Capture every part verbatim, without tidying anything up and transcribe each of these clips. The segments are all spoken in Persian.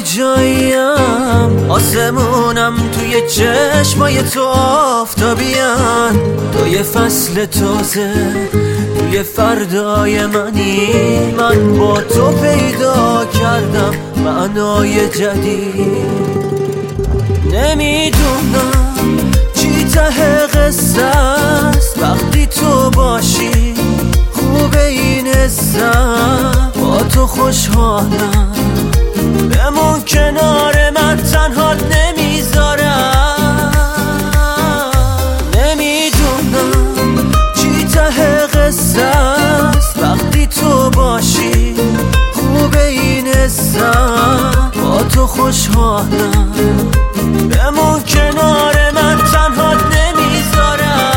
کجاییم، آسمونم توی چشمای تو آفتابیان. تو یه فصل تازه توی فردای منی، من با تو پیدا کردم معنای جدید. نمیدونم چی ته قصه است، وقتی تو باشی خوبه این حسم، با تو خوشحالم. بمون کنار من، تنها نمیذارم. نمیدونم چی ته قصه است، وقتی تو باشی خوبه این حسم، با تو خوشحالم. بمون کنار من، تنها نمیذارم.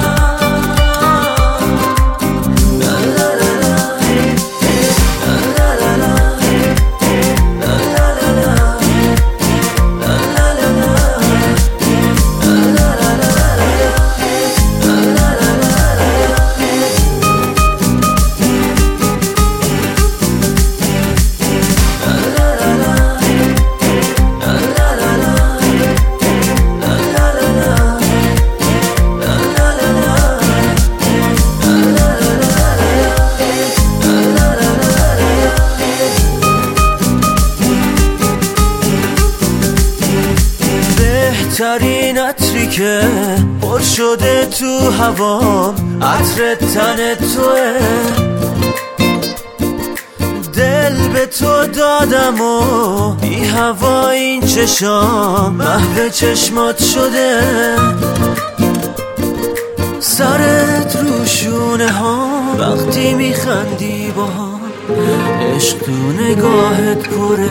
بهترین عطری که پر شده تو هوام، عطر تن توه. دل به تو دادم و بی هوا این چشام محو چشمات شده. سرت رو شونه ها وقتی میخندی با هم، عشق تو نگاهت پره.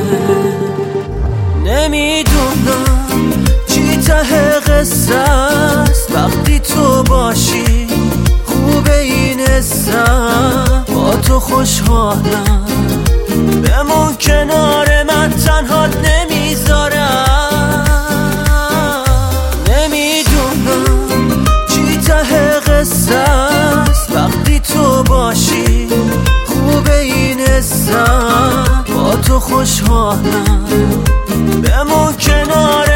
نمیدونم چی ته قصه است، وقتی تو باشی خوبه این حسم، با تو خوشحالم. بمون کنار من، تنها نمیذارم. نمیدونم چی ته قصه است، وقتی تو باشی خوبه این حسم، با تو خوشحالم. بمون کنار